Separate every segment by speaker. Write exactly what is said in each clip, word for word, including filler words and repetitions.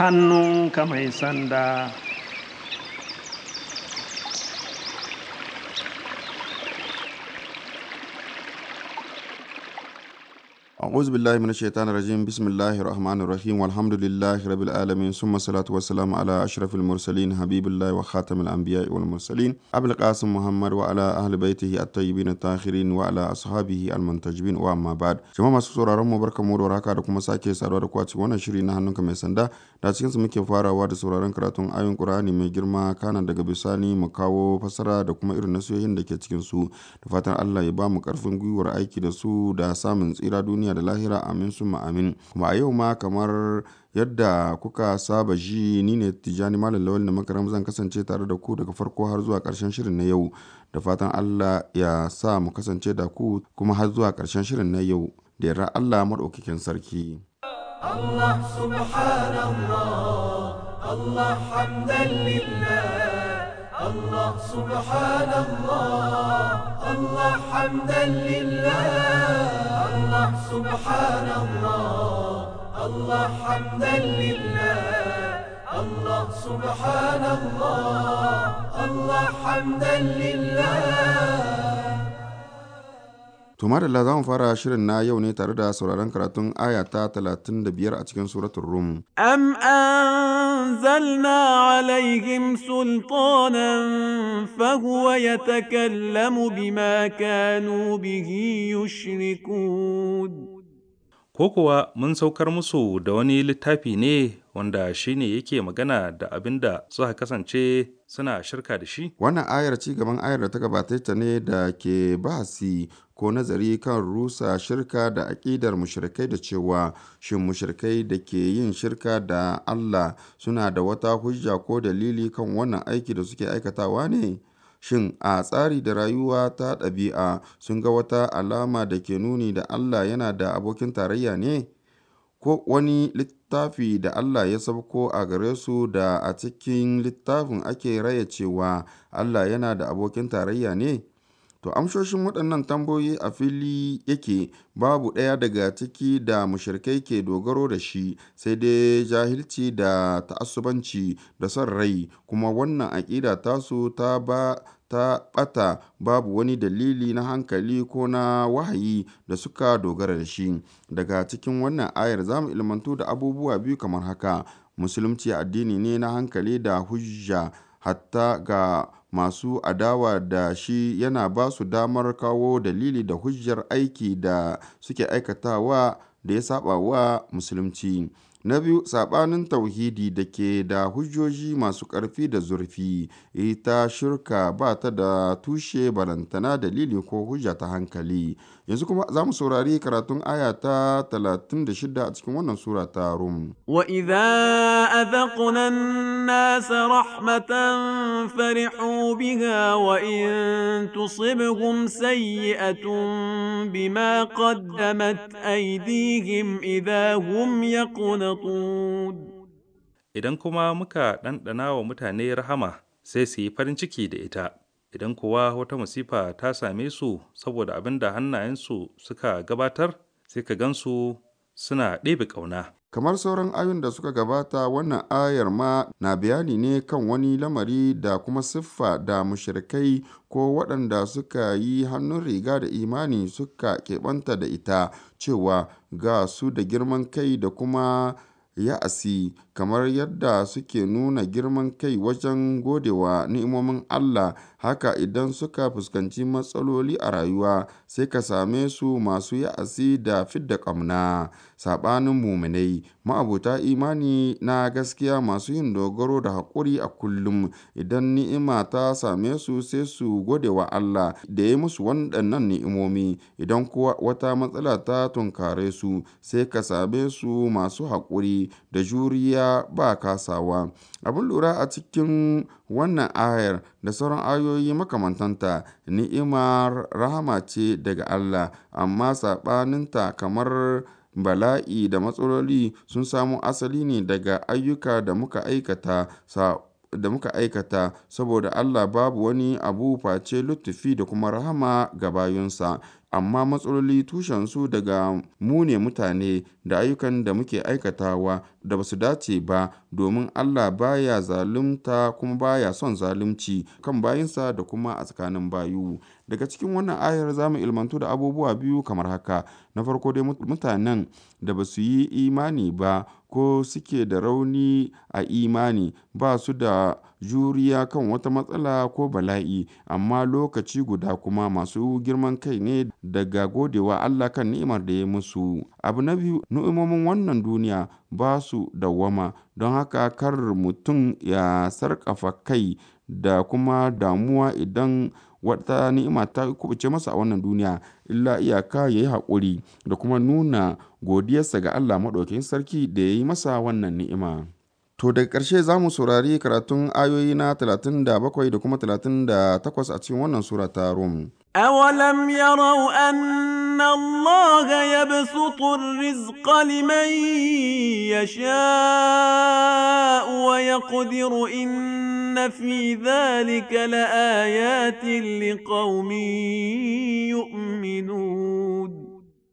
Speaker 1: hannunka mai sanda.
Speaker 2: أعوذ بالله من الشيطان الرجيم بسم الله الرحمن الرحيم والحمد لله رب العالمين ثم الصلاة والسلام على أشرف المرسلين حبيب الله وخاتم الأنبياء والمرسلين أبي القاسم محمد وعلى أهل بيته الطيبين الطاهرين وعلى أصحابه المنتجبين وأما بعد جماعة masu sauraron mu barkamu da warhaka da kuma sake saduwa da ku a cikin wannan shiri na hannunka mai sanda da cikin su muke farawa da sauraron karatun ayoyin Qur'ani mai girma kana daga bisani mu kawo fasara da kuma irin nasihohin da ke cikin su da fatan Allah ya ba mu karfin gwiwar aiki da su da samun tsira duniya da lahira amin summa amin. Kuma a yau ma kamar yadda kuka saba ji ni ne Tijani Malam Lawal da makaram zan kasance tare da ku daga farko har zuwa ƙarshen shirin na yau da fatan Allah ya sa mu kasance da ku kuma har zuwa ƙarshen shirin na yau da yarda Allah madaukakin sarki.
Speaker 3: Allah subhanallah Allah hamdan lillah Allah subhanallah Allah hamdan lillah Allah subhanallah Allah hamdan lillah Allah subhanallah Allah hamdan lillah.
Speaker 2: To madalla za mu fara shirin na yau ne tare da sauraron karatun aya ta talatin da biyar a cikin suratul Rum.
Speaker 4: Am anzalna alaihim sultanan fahuwa yatakallamu bima kanu bihi yushrikun.
Speaker 5: Ko kuwa mun saukar musu da wani littafi ne wanda shi ne yake magana da abin da suka kasance suna shirka da shi?
Speaker 2: Wannan ayar ci gaban ayar da ta gabata ta ne da ke bahasi ko nazari kan rusa shirka da aƙidar mushrikai da cewa shin mushrikai da ke yin shirka da Allah suna da wata hujja ko dalili kan wannan aiki da suke aikatawa ne? Shin a tsari da rayuwa ta ɗabi'a sun ga wata alama da ke nuni da Allah yana da abokin tarayya ne? Ko wani littafi da Allah ya sauko a gare su da a cikin littafin ake raya cewa Allah yana da abokin tarayya ne? To amsoshin waɗannan tambayoyi a fili yake babu ɗaya daga ciki da mushrikai ke dogaro da shi sai dai jahilci da ta'assubanci da son rai kuma wannan aƙida tasu ta ba ta ɓata babu wani dalili na hankali ko na wahayi da suka dogara da shi. Daga cikin wannan ayar za mu ilmantu da abubuwa biyu kamar haka. Musulunci addini ne na hankali da hujja hatta ga masu adawa da shi yana ba su damar kawo dalili da hujjar aiki da suke aikatawa da ya saba wa musulunci. Na biyu, saɓanin tauhidi da ke da hujjoji masu ƙarfi da zurfi, ita shirka ba ta da tushe balantana dalili ko hujja ta hankali. Yanzu kuma za mu saurari karatun aya ta talatin da shida a cikin wannan sura ta Rum.
Speaker 4: Wa idza adhaqna an-nasa rahmatan farihu biha wa in tusibhum sayyi'atun bima qaddamat aydihim idha hum yaqnatun.
Speaker 5: Idan kuma muka ɗanɗana wa mutane rahama sai su yi farin ciki da ita. Idan kuwa wata masifa ta same su saboda abin da hannayensu suka gabatar, sai ka gansu suna ɗebe ƙauna.
Speaker 2: Kamar sauran ayoyin da suka gabata, wannan ayar ma na bayani ne kan wani lamari da kuma siffa da mushrikai ko waɗanda suka yi hannun riga da imani suka keɓanta da ita, cewa ga su da girman kai da kuma ya'asi, kamar yadda suke nuna girman kai wajen godewa ni'imomin Allah. Haka idan suka fuskanci matsaloli a rayuwa sai ka same su masu ya'asi da fidda ƙamna. Saɓanin muminai ma'abuta imani na gaskiya masu yin dogaro da haƙuri a kullum, idan ni'ima ta same su sai su gode wa Allah da ya musu waɗannan ni'imomi. Idan kuwa wata matsala ta tunkare su sai ka same su masu haƙuri da juriya ba kasawa. Abin lura a cikin wannan ayar da sauran ayoyi makamantanta, ni'imar rahama ce daga Allah, amma saɓaninta kamar bala'i da matsaloli sun samo asali ne daga ayyuka da muka aikata sa da muka aikata saboda Allah babu wani abu face luttufi da kuma rahama ga bayunsa. amma matsaloli tushensu daga mu ne mutane da ayyukan da muke aikatawa da ba su dace ba, domin Allah baya zalunta kuma baya son zalunci kan bayinsa da kuma a tsakanin bayu. Daga cikin wannan ayar za mu ilmantu da abubuwa biyu kamar haka. Na farko dai mutanen da ba su yi imani ba ko suke da rauni a imani ba su da juriya kan wata matsala ko bala'i, amma lokaci guda kuma masu girman kai ne daga godewa Allah kan ni'imar da ya musu. Abu na biyu, ni'imomin wannan duniya ba su dawwama, don haka kar mutum ya sarƙafa kai da kuma damuwa idan wata ni'ima ta kubuce masa a wannan duniya, illa iyaka ya yi haƙuri da kuma nuna godiyarsa ga Allah maɗaukakin sarki da ya yi masa wannan ni'ima. To daga ƙarshe za mu saurari karatun ayoyi na talatin da bakwai da kuma talatin da takwas a cikin wannan sura ta Rum.
Speaker 4: أولم يروا أن الله يبسط الرزق لمن يشاء ويقدر إن في ذلك لآيات لقوم يؤمنون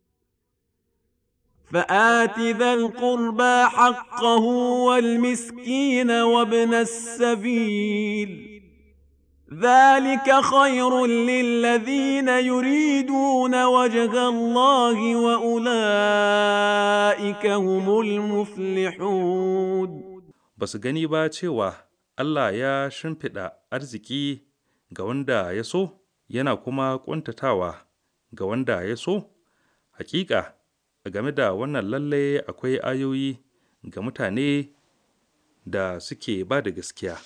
Speaker 4: فآت ذا القربى حقه والمسكين وابن السبيل ذلك خير للذين يريدون وجه الله وأولئك هم المفلحون.
Speaker 5: Basu gani ba cewa Allah ya shimfiɗa arziki ga wanda ya so, yana kuma ƙuntatawa ga wanda ya so? Hakika, a game da wannan lalle akwai ayoyi ga mutane da suke ba da gaskiya.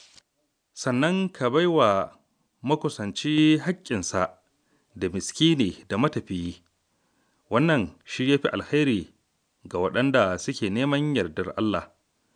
Speaker 5: Sannan ka bai wa makusanci haƙƙinsa da miskini da matafiyi, wannan shi ya fi alheri ga waɗanda suke neman yardar Allah,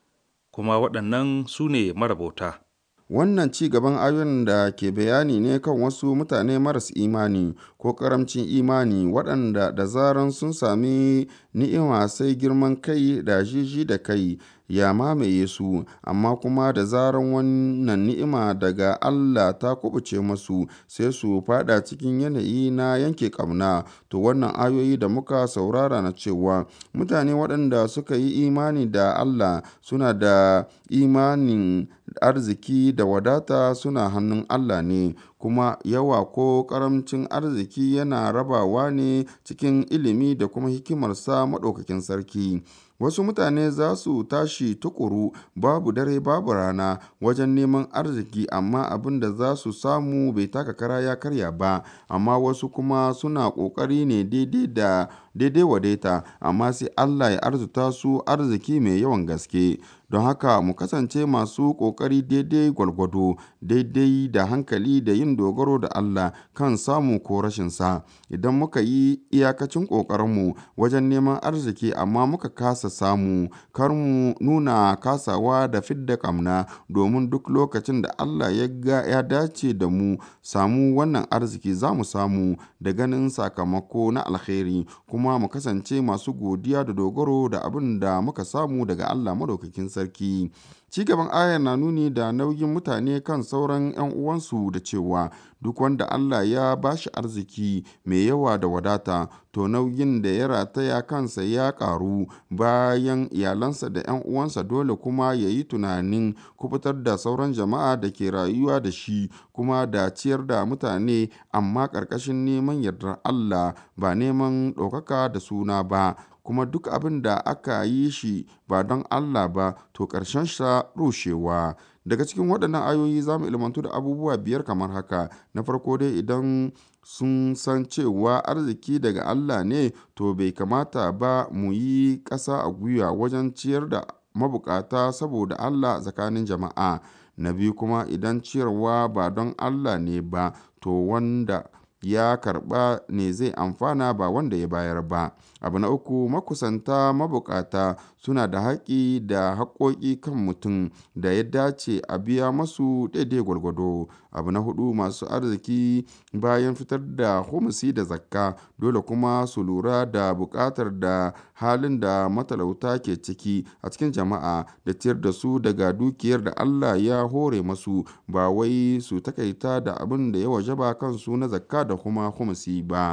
Speaker 5: kuma waɗannan su ne marabauta.
Speaker 2: Wannan ci gaban ayoyin da ke bayani ne kan wasu mutane maras imani ko karamcin imani waɗanda da zaran sun sami ni'ima sai girman kai da jiji da kai ya mamaye su, amma kuma da zaran wannan ni'ima daga Allah ta kubuce masu sai su fada cikin yanayi na yanke ƙauna. To wannan ayoyi da muka saurara na cewa mutane waɗanda suka yi imani da Allah suna da imanin arziki da wadata suna hannun Allah ne, kuma yawa ko karamcin arziki yana rabawa ne cikin ilimi da kuma hikimarsa maɗaukakin sarki. Wasu mutane za su tashi tukuru babu dare babu rana wajen neman arziki, amma abin da za su samu bai taka kara ya karya ba, amma wasu kuma suna ƙoƙari ne daidai da daidai wadaita, amma sai Allah ya arzuta su arziki mai yawan gaske. Don haka mu kasance masu ƙoƙari daidai gwalgwado, daidai da hankali da yin dogaro da Allah kan samu ko rashinsa. Idan muka yi iyakacin ƙoƙarinmu wajen neman arziki amma muka kasa samu, kar mu nuna kasawa da fidda ƙamna, domin duk lokacin da Allah ya ga ya dace da mu samu wannan arziki za mu samu da ganin sakamako na alheri, kuma mu kasance masu godiya da dogaro da abin da muka samu daga Allah madaukakin sarki. Ci gaban ayar na nuni da nauyin mutane kan sauran 'yan uwansu da cewa duk wanda Allah ya bashi arziki mai yawa da wadata, to nauyin da ya rataya kansa ya ƙaru bayan iyalansa da 'yan uwansa, dole kuma ya yi tunanin kubutar da sauran jama'a da ke rayuwa da shi, kuma da ciyar da mutane, amma ƙarƙashin neman yardar Allah ba neman ɗaukaka da suna ba. Kuma duk abin da aka yi shi ba don Allah ba, to ƙarshensa rushewa. Daga cikin waɗannan ayoyi za mu ilmantu da abubuwa biyar kamar haka. Na farko dai, idan sun san cewa arziki daga Allah ne, to bai kamata ba mu yi ƙasa a gwiwa wajen ciyar da mabukata saboda Allah tsakanin jama'a. Na biyu kuma, idan ciyarwa ba don Allah ne ba, to wanda ya karɓa ne zai amfana ba wanda ya bayar ba. Abu na uku, makusanta mabukata suna da haƙƙi da haƙƙoƙi kan mutum da ya dace a biya masu daidai gwargwado. Abu na hudu, masu arziki bayan fitar da humusi da zakka dole kuma su lura da buƙatar da halin da matalauta ke ciki a cikin jama'a da ciyar da su daga dukiyar da Allah ya hore masu, ba wai su takaita da abin da ya wajaba kansu na zakka da kuma humusi ba.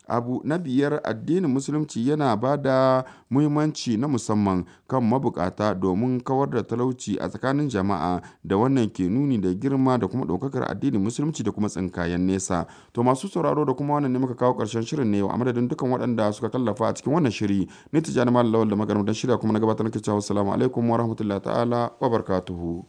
Speaker 2: Abu na biyar, addinin musulunci yana ba da muhimmanci na musamman kan mabukata domin kawar da talauci a tsakanin jama'a, da wannan ke nuni da girma da kuma ɗaukakar addinin musulunci da kuma tsinkayen nesa. To masu sauraro da kuma wannan ne muka kawo ƙarshen shirin ne a madadin dukkan waɗanda suka tallafa a cikin wannan shiri. Ni Tijjani Malam Lawal da maganar dan shirya kuma na gabatar nake cewa assalamu alaikum wa rahmatullahi ta'ala wa barakatuhu.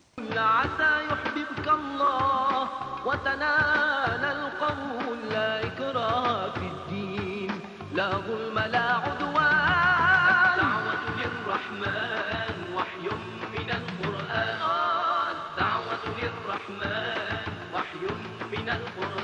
Speaker 3: لا ظلم لا عدوان الدعوة للرحمن وحي من القرآن دعوة للرحمن وحي من القرآن